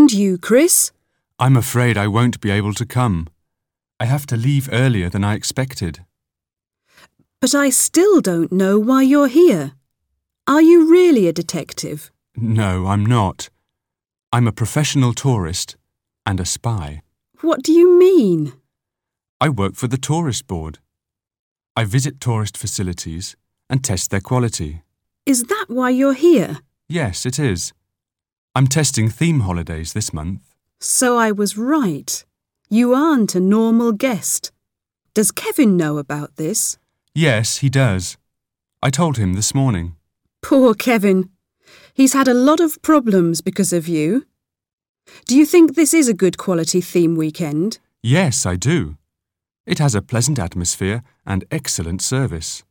And you, Chris? I'm afraid I won't be able to come. I have to leave earlier than I expected. But I still don't know why you're here. Are you really a detective? No, I'm not. I'm a professional tourist and a spy. What do you mean? I work for the tourist board. I visit tourist facilities and test their quality. Is that why you're here? Yes, it is. I'm testing theme holidays this month. So I was right. You aren't a normal guest. Does Kevin know about this? Yes, he does. I told him this morning. Poor Kevin. He's had a lot of problems because of you. Do you think this is a good quality theme weekend? Yes, I do. It has a pleasant atmosphere and excellent service.